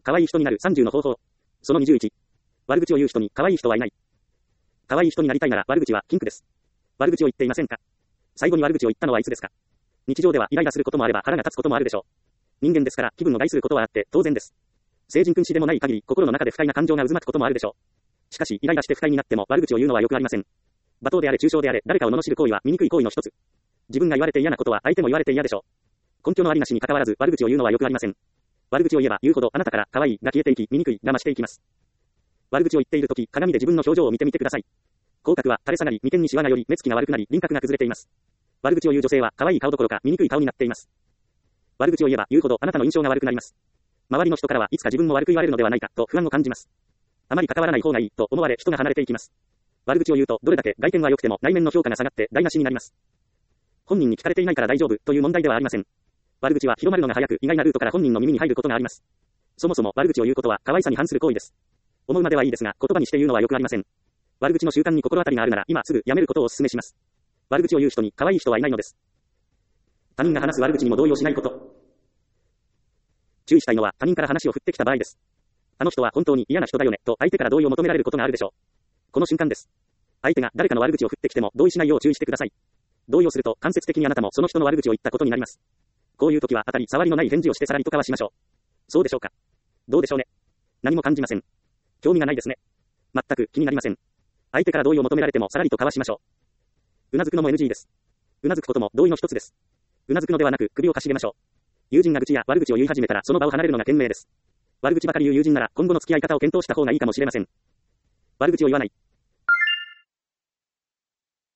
可愛い人になる30の方法。その21。悪口を言う人に可愛い人はいない。可愛い人になりたいなら悪口は禁句です。悪口を言っていませんか？最後に悪口を言ったのはいつですか？日常ではイライラすることもあれば腹が立つこともあるでしょう。人間ですから気分を害することはあって当然です。聖人君子でもない限り心の中で不快な感情が渦巻くこともあるでしょう。しかしイライラして不快になっても悪口を言うのはよくありません。罵倒であれ中傷であれ誰かを罵る行為は醜い行為の一つ。自分が言われて嫌なことは相手も言われて嫌でしょう。根拠のありなしに関わらず悪口を言うのはよくありません。悪口を言えば言うほどあなたから可愛いが消えていき醜いが増していきます。悪口を言っているとき鏡で自分の表情を見てみてください。口角は垂れ下がり眉間にシワがより目つきが悪くなり輪郭が崩れています。悪口を言う女性は可愛い顔どころか醜い顔になっています。悪口を言えば言うほどあなたの印象が悪くなります。周りの人からはいつか自分も悪く言われるのではないかと不安を感じます。あまり関わらない方がいいと思われ人が離れていきます。悪口を言うとどれだけ外見は良くても内面の評価が下がって台無しになります。本人に聞かれていないから大丈夫という問題ではありません。悪口は広まるのが早く意外なルートから本人の耳に入ることがあります。そもそも悪口を言うことは可愛さに反する行為です。思うまではいいですが言葉にして言うのはよくありません。悪口の習慣に心当たりがあるなら今すぐやめることをお勧めします。悪口を言う人に可愛い人はいないのです。他人が話す悪口にも動揺しないこと。注意したいのは他人から話を振ってきた場合です。あの人は本当に嫌な人だよねと相手から同意を求められることがあるでしょう。この瞬間です。相手が誰かの悪口を振ってきても同意しないよう注意してください。同意をすると間接的にあなたもその人の悪口を言ったことになります。こういう時は当たり障りのない返事をしてさらりとかわしましょう。そうでしょうか。どうでしょうね。何も感じません。興味がないですね。全く気になりません。相手から同意を求められてもさらりとかわしましょう。うなずくのも NG です。うなずくことも同意の一つです。うなずくのではなく首をかしげましょう。友人が愚痴や悪口を言い始めたらその場を離れるのが賢明です。悪口ばかり言う友人なら今後の付き合い方を検討した方がいいかもしれません。悪口を言わない。